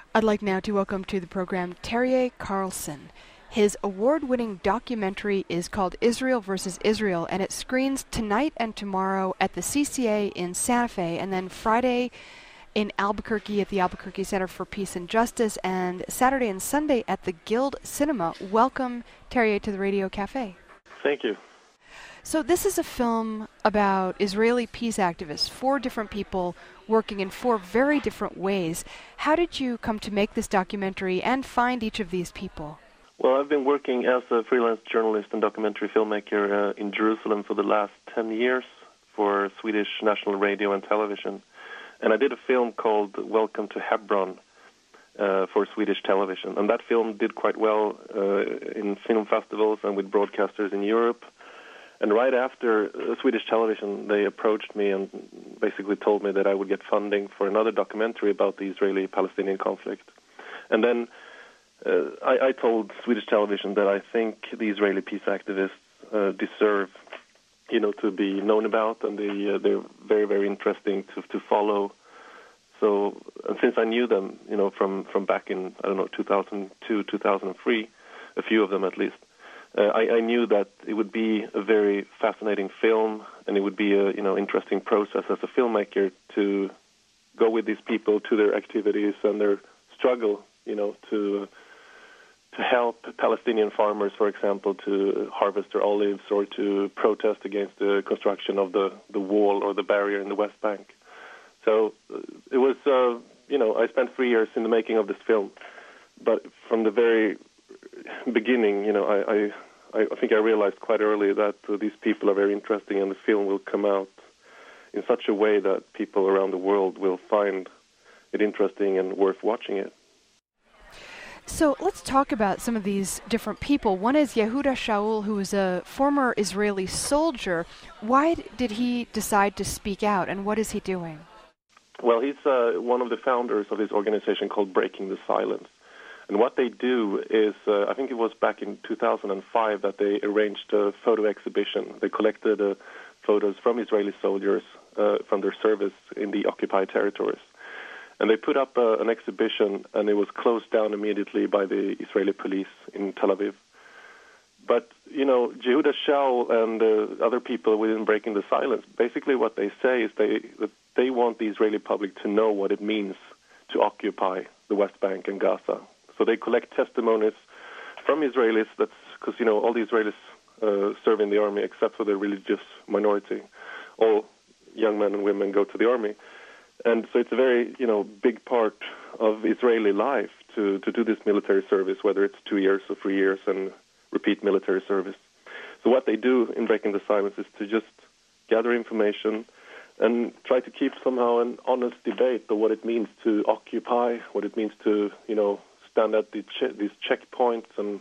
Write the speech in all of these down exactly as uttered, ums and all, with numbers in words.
I'd like now to welcome to the program Terje Carlson. His award-winning documentary is called Israel versus Israel, and it screens tonight and tomorrow at the C C A in Santa Fe, and then Friday in Albuquerque at the Albuquerque Center for Peace and Justice, and Saturday and Sunday at the Guild Cinema. Welcome, Terje, to the Radio Cafe. Thank you. So this is a film about Israeli peace activists, four different people working in four very different ways. How did you come to make this documentary and find each of these people? Well, I've been working as a freelance journalist and documentary filmmaker uh, in Jerusalem for the last ten years for Swedish National Radio and Television. And I did a film called Welcome to Hebron uh, for Swedish television. And that film did quite well uh, in film festivals and with broadcasters in Europe. And right after uh, Swedish television, they approached me and basically told me that I would get funding for another documentary about the Israeli-Palestinian conflict. And then uh, I, I told Swedish television that I think the Israeli peace activists uh, deserve, you know, to be known about, and they, uh, they're very, very interesting to, to follow. So, and since I knew them, you know, from, from back in, I don't know, two thousand two, two thousand three, a few of them at least, Uh, I, I knew that it would be a very fascinating film, and it would be a you know interesting process as a filmmaker to go with these people to their activities and their struggle, you know, to to help Palestinian farmers, for example, to harvest their olives or to protest against the construction of the, the wall or the barrier in the West Bank. So uh, it was, uh, you know, I spent three years in the making of this film, but from the very beginning, you know, I, I, I think I realized quite early that uh, these people are very interesting, and the film will come out in such a way that people around the world will find it interesting and worth watching it. So let's talk about some of these different people. One is Yehuda Shaul, who is a former Israeli soldier. Why did he decide to speak out, and what is he doing? Well, he's uh, one of the founders of this organization called Breaking the Silence. And what they do is, uh, I think it was back in two thousand five that they arranged a photo exhibition. They collected uh, photos from Israeli soldiers uh, from their service in the occupied territories. And they put up uh, an exhibition, and it was closed down immediately by the Israeli police in Tel Aviv. But, you know, Yehuda Shaul and uh, other people within Breaking the Silence, basically what they say is they that they want the Israeli public to know what it means to occupy the West Bank and Gaza. So they collect testimonies from Israelis, that's because, you know, all the Israelis uh, serve in the army except for the religious minority. All young men and women go to the army. And so it's a very, you know, big part of Israeli life to, to do this military service, whether it's two years or three years and repeat military service. So what they do in Breaking the Silence is to just gather information and try to keep somehow an honest debate of what it means to occupy, what it means to, you know, stand at the che- these checkpoints and,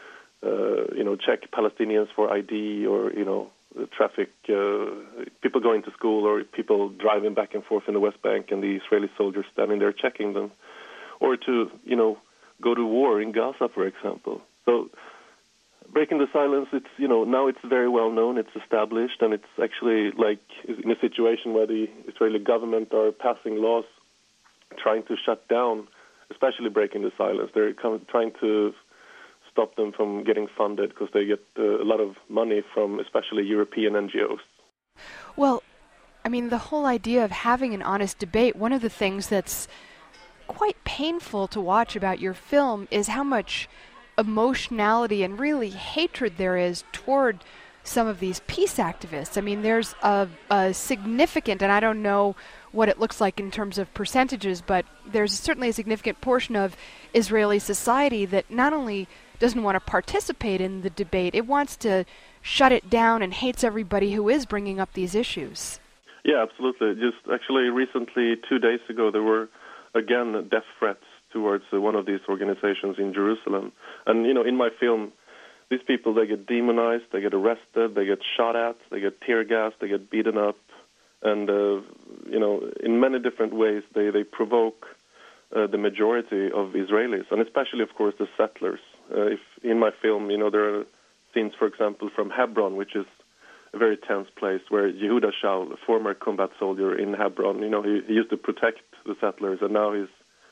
uh, you know, check Palestinians for I D or, you know, traffic, uh, people going to school or people driving back and forth in the West Bank and the Israeli soldiers standing there checking them. Or to, you know, go to war in Gaza, for example. So Breaking the Silence, it's, you know, now it's very well known, it's established, and it's actually like in a situation where the Israeli government are passing laws trying to shut down, especially Breaking the Silence. They're come, trying to stop them from getting funded because they get uh, a lot of money from especially European N G Os. Well, I mean, the whole idea of having an honest debate, one of the things that's quite painful to watch about your film is how much emotionality and really hatred there is toward some of these peace activists. I mean, there's a, a significant, and I don't know what it looks like in terms of percentages, but there's certainly a significant portion of Israeli society that not only doesn't want to participate in the debate, it wants to shut it down and hates everybody who is bringing up these issues. Yeah, absolutely. Just actually recently, two days ago, there were, again, death threats towards uh, one of these organizations in Jerusalem. And, you know, in my film, these people, they get demonized, they get arrested, they get shot at, they get tear gassed, they get beaten up. And, uh, you know, in many different ways, they, they provoke uh, the majority of Israelis, and especially, of course, the settlers. Uh, if in my film, you know, there are scenes, for example, from Hebron, which is a very tense place, where Yehuda Shaul, a former combat soldier in Hebron, you know, he, he used to protect the settlers, and now he's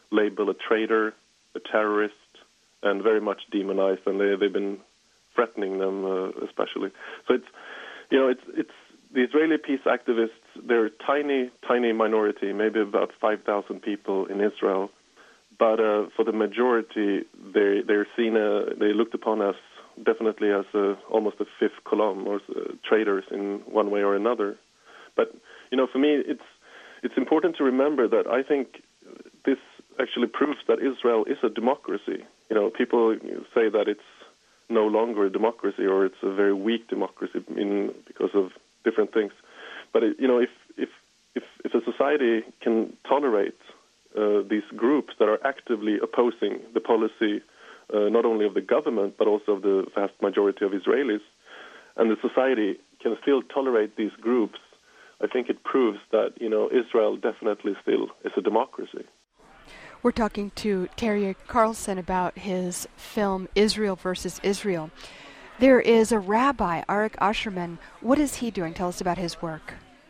label a traitor, a terrorist, and very much demonized, and they, they've been threatening them uh, especially. So it's, you know, it's it's the Israeli peace activists. They're a tiny, tiny minority, maybe about five thousand people in Israel, but uh, for the majority, they they're seen, uh, they looked upon as definitely as a, almost a fifth column or uh, traitors in one way or another. But you know, for me, it's it's important to remember that I think this actually proves that Israel is a democracy. You know, people say that it's no longer a democracy or it's a very weak democracy in, because of different things. But, it, you know, if, if, if, if a society can tolerate uh, these groups that are actively opposing the policy uh, not only of the government but also of the vast majority of Israelis, and the society can still tolerate these groups, I think it proves that, you know, Israel definitely still is a democracy. We're talking to Terje Carlson about his film Israel versus Israel. There is a rabbi, Arik Asherman. What is he doing? Tell us about his work.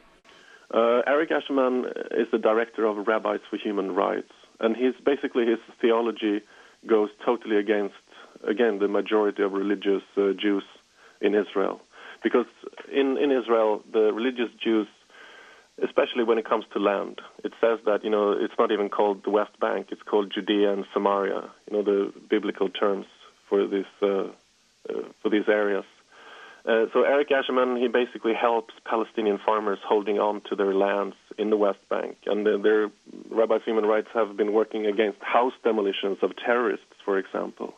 Uh, Arik Asherman is the director of Rabbis for Human Rights, and he's basically his theology goes totally against, again, the majority of religious uh, Jews in Israel. Because in, in Israel, the religious Jews, especially when it comes to land, it says that, you know, it's not even called the West Bank, it's called Judea and Samaria, you know, the biblical terms for this, uh, uh, for these areas. Uh, so Arik Asherman, he basically helps Palestinian farmers holding on to their lands in the West Bank. And uh, their Rabbis for Human Rights have been working against house demolitions of terrorists, for example.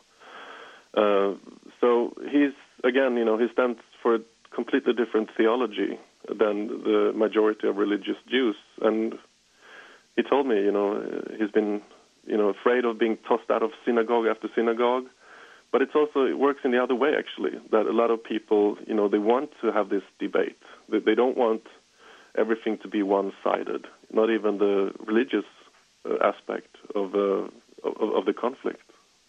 Uh, so he's, again, you know, he stands for a completely different theology than the majority of religious Jews. And he told me, you know, he's been, you know, afraid of being tossed out of synagogue after synagogue. But it's also, it works in the other way, actually, that a lot of people, you know, they want to have this debate. They, they don't want everything to be one-sided, not even the religious uh, aspect of, uh, of, of the conflict.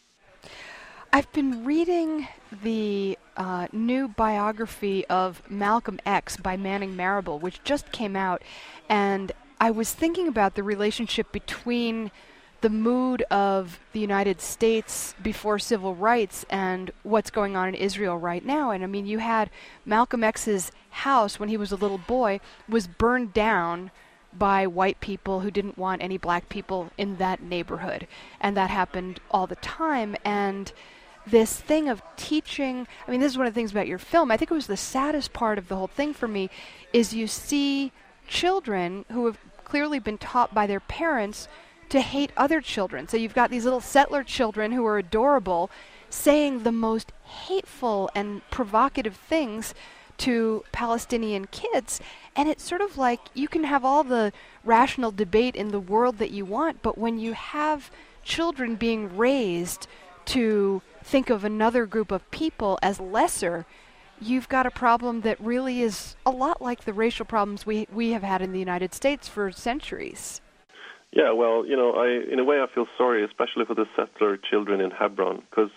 I've been reading the uh, new biography of Malcolm X by Manning Marable, which just came out, and I was thinking about the relationship between the mood of the United States before civil rights and what's going on in Israel right now. And I mean, you had Malcolm X's house when he was a little boy was burned down by white people who didn't want any black people in that neighborhood. And that happened all the time. And this thing of teaching, I mean, this is one of the things about your film. I think it was the saddest part of the whole thing for me is you see children who have clearly been taught by their parents to hate other children. So you've got these little settler children who are adorable saying the most hateful and provocative things to Palestinian kids. And it's sort of like you can have all the rational debate in the world that you want, but when you have children being raised to think of another group of people as lesser, you've got a problem that really is a lot like the racial problems we we have had in the United States for centuries. Yeah, well, you know, I in a way I feel sorry, especially for the settler children in Hebron, because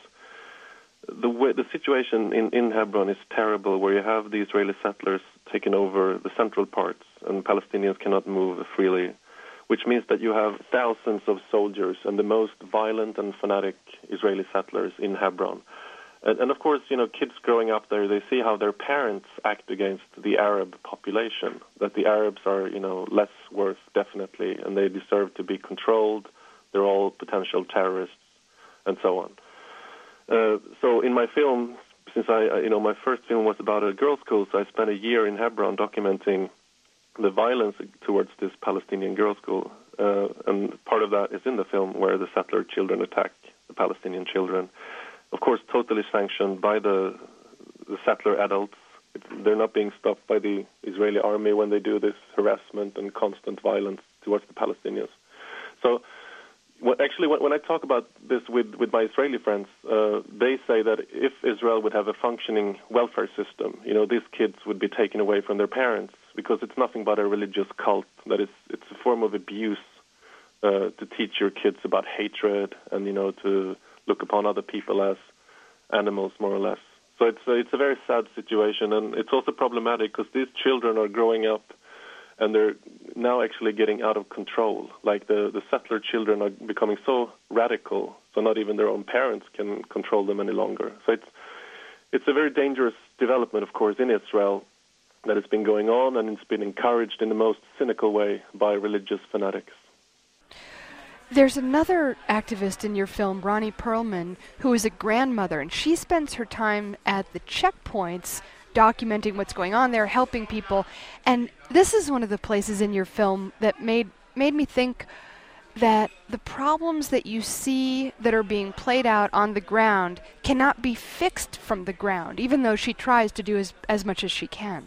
the way, the situation in, in Hebron is terrible, where you have the Israeli settlers taking over the central parts, and Palestinians cannot move freely, which means that you have thousands of soldiers and the most violent and fanatic Israeli settlers in Hebron. And, and of course, you know, kids growing up there, they see how their parents act against the Arab population, that the Arabs are, you know, less worth, definitely, and they deserve to be controlled. They're all potential terrorists, and so on. Uh, so in my film, since I, you know, my first film was about a girls' school, so I spent a year in Hebron documenting the violence towards this Palestinian girls' school. Uh, and part of that is in the film, where the settler children attack the Palestinian children. Of course, totally sanctioned by the, the settler adults. They're not being stopped by the Israeli army when they do this harassment and constant violence towards the Palestinians. So, what, actually, when, when I talk about this with, with my Israeli friends, uh, they say that if Israel would have a functioning welfare system, you know, these kids would be taken away from their parents, because it's nothing but a religious cult. That is, it's a form of abuse uh, to teach your kids about hatred and, you know, to look upon other people as animals, more or less. So it's a, it's a very sad situation, and it's also problematic because these children are growing up and they're now actually getting out of control. Like the, the settler children are becoming so radical, so not even their own parents can control them any longer. So it's it's a very dangerous development, of course, in Israel that has been going on, and it's been encouraged in the most cynical way by religious fanatics. There's another activist in your film, Ronnie Perlman, who is a grandmother, and she spends her time at the checkpoints documenting what's going on there, helping people. And this is one of the places in your film that made made me think that the problems that you see that are being played out on the ground cannot be fixed from the ground, even though she tries to do as, as much as she can.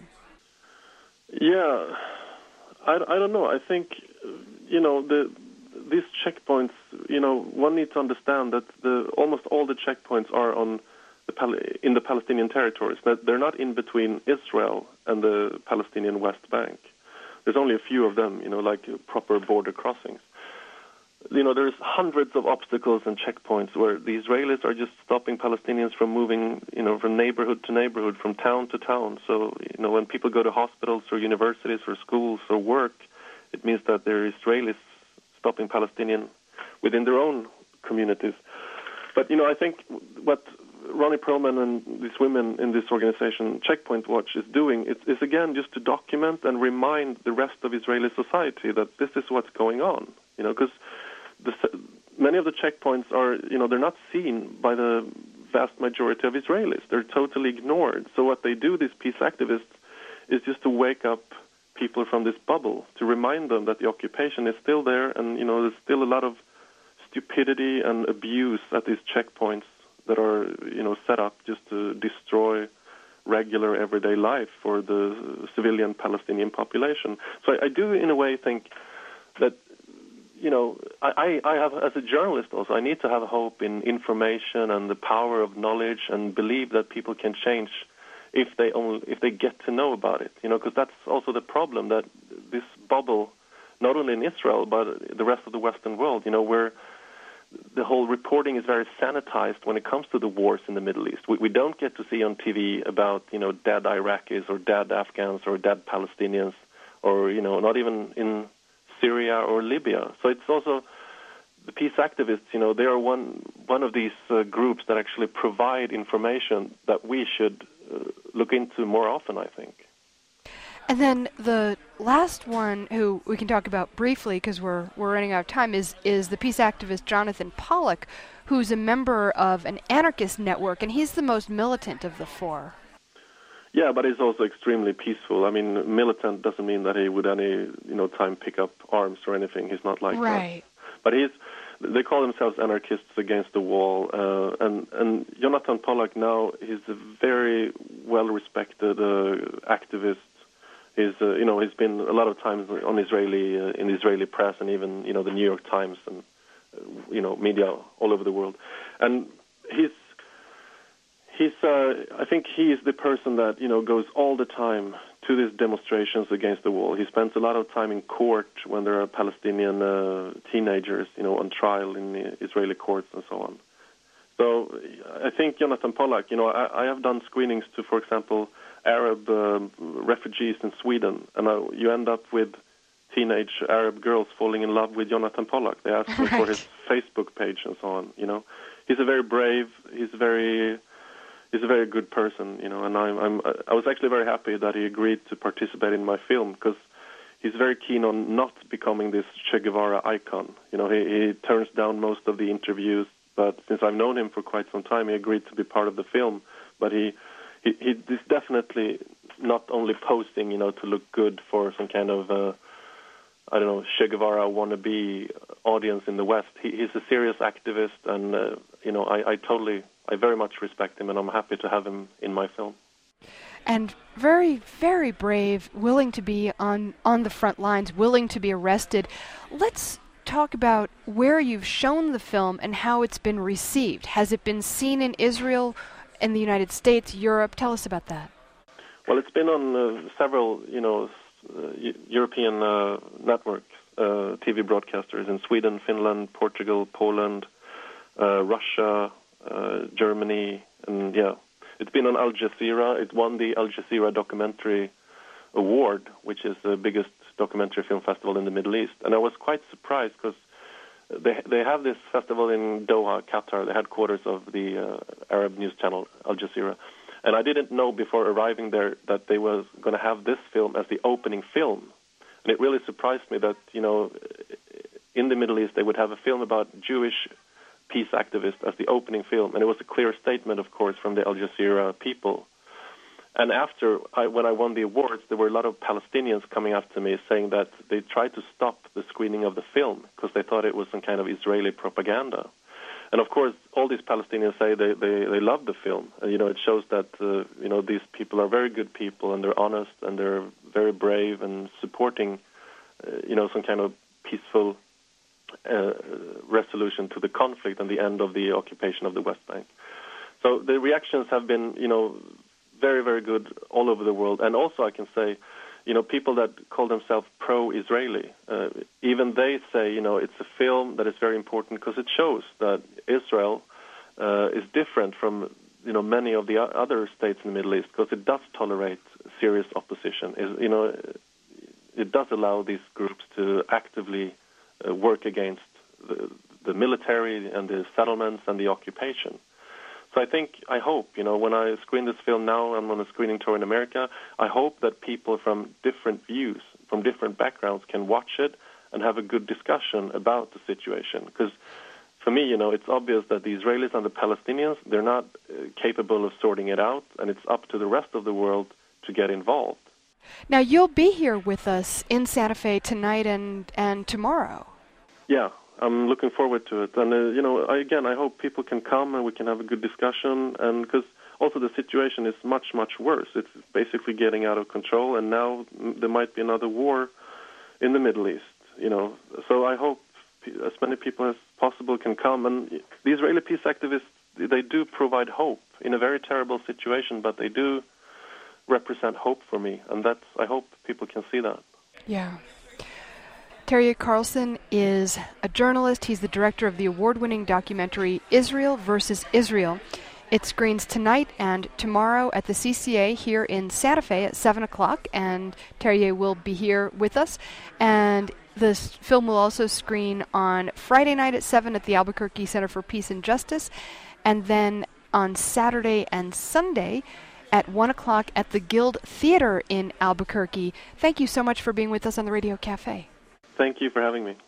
Yeah, I, I don't know. I think, you know, the these checkpoints, you know, one needs to understand that the almost all the checkpoints are on the Pal- in the Palestinian territories. That they're not in between Israel and the Palestinian West Bank. There's only a few of them, you know, like proper border crossings. You know, there's hundreds of obstacles and checkpoints where the Israelis are just stopping Palestinians from moving, you know, from neighborhood to neighborhood, from town to town. So, you know, when people go to hospitals or universities or schools or work, it means that there are Israelis stopping Palestinians within their own communities. But, you know, I think what Ronnie Perlman and these women in this organization, Checkpoint Watch, is doing is, is, again, just to document and remind the rest of Israeli society that this is what's going on, you know, because The, many of the checkpoints are, you know, they're not seen by the vast majority of Israelis. They're totally ignored. So what they do, these peace activists, is just to wake up people from this bubble, to remind them that the occupation is still there, and, you know, there's still a lot of stupidity and abuse at these checkpoints that are, you know, set up just to destroy regular everyday life for the civilian Palestinian population. So I, I do, in a way, think that, you know, I, I have, as a journalist also, I need to have hope in information and the power of knowledge, and believe that people can change if they only, if they get to know about it, you know, because that's also the problem, that this bubble, not only in Israel, but the rest of the Western world, you know, where the whole reporting is very sanitized when it comes to the wars in the Middle East. We, we don't get to see on T V about, you know, dead Iraqis or dead Afghans or dead Palestinians, or, you know, not even in Syria or Libya. So it's also the peace activists, you know, they are one one of these uh, groups that actually provide information that we should uh, look into more often, I think. And then the last one, who we can talk about briefly because we're we're running out of time, is is the peace activist Jonathan Pollock, who's a member of an anarchist network, and he's the most militant of the four. Yeah, but he's also extremely peaceful. I mean, militant doesn't mean that he would any, you know, time pick up arms or anything. He's not like right. that. But he's, they call themselves anarchists against the wall. Uh, and, and Jonathan Pollock now, he's a very well-respected uh, activist. He's, uh, you know, he's been a lot of times on Israeli, uh, in the Israeli press, and even, you know, the New York Times and, uh, you know, media all over the world. And he's, He's, uh, I think he is the person that, you know, goes all the time to these demonstrations against the wall. He spends a lot of time in court when there are Palestinian uh, teenagers, you know, on trial in the Israeli courts and so on. So I think Jonathan Pollock, you know, I, I have done screenings to, for example, Arab uh, refugees in Sweden, and uh, you end up with teenage Arab girls falling in love with Jonathan Pollock. They ask him right. for his Facebook page and so on, you know. He's a very brave, he's very... He's a very good person, you know, and I'm, I'm, I was actually very happy that he agreed to participate in my film, because he's very keen on not becoming this Che Guevara icon. You know, he, he turns down most of the interviews, but since I've known him for quite some time, he agreed to be part of the film. But he, he, he is definitely not only posting, you know, to look good for some kind of, uh, I don't know, Che Guevara wannabe audience in the West. He, he's a serious activist, and, uh, you know, I, I totally... I very much respect him, and I'm happy to have him in my film. And very, very brave, willing to be on, on the front lines, willing to be arrested. Let's talk about where you've shown the film and how it's been received. Has it been seen in Israel, in the United States, Europe? Tell us about that. Well, it's been on uh, several, you know, uh, European uh, networks, uh, T V broadcasters in Sweden, Finland, Portugal, Poland, uh, Russia, Uh, Germany, and yeah, it's been on Al Jazeera. It won the Al Jazeera Documentary Award, which is the biggest documentary film festival in the Middle East. And I was quite surprised because they they have this festival in Doha, Qatar, the headquarters of the uh, Arab news channel Al Jazeera. And I didn't know before arriving there that they were going to have this film as the opening film. And it really surprised me that, you know, in the Middle East they would have a film about Jewish peace activists as the opening film. And it was a clear statement, of course, from the Al Jazeera people. And after, I, when I won the awards, there were a lot of Palestinians coming up to me saying that they tried to stop the screening of the film because they thought it was some kind of Israeli propaganda. And of course, all these Palestinians say they, they, they love the film. And, you know, it shows that, uh, you know, these people are very good people and they're honest and they're very brave and supporting, uh, you know, some kind of peaceful uh, resolution to the conflict and the end of the occupation of the West Bank. So the reactions have been, you know, very, very good all over the world. And also I can say, you know, people that call themselves pro-Israeli, uh, even they say, you know, it's a film that is very important because it shows that Israel uh, is different from, you know, many of the other states in the Middle East because it does tolerate serious opposition. It, you know, it does allow these groups to actively uh, work against the, the military and the settlements and the occupation. So I think, I hope, you know, when I screen this film now, I'm on a screening tour in America, I hope that people from different views, from different backgrounds can watch it and have a good discussion about the situation. Because for me, you know, it's obvious that the Israelis and the Palestinians, they're not uh, capable of sorting it out, and it's up to the rest of the world to get involved. Now, you'll be here with us in Santa Fe tonight and, and tomorrow. Yeah. I'm looking forward to it. And, uh, you know, I, again, I hope people can come and we can have a good discussion. And because also the situation is much, much worse. It's basically getting out of control. And now there might be another war in the Middle East, you know. So I hope as many people as possible can come. And the Israeli peace activists, they do provide hope in a very terrible situation, but they do represent hope for me. And that's, I hope people can see that. Yeah. Terje Carlson is a journalist. He's the director of the award-winning documentary Israel versus Israel. It screens tonight and tomorrow at the C C A here in Santa Fe at seven o'clock, and Terje will be here with us. And this film will also screen on Friday night at seven at the Albuquerque Center for Peace and Justice, and then on Saturday and Sunday at one o'clock at the Guild Theater in Albuquerque. Thank you so much for being with us on the Radio Cafe. Thank you for having me.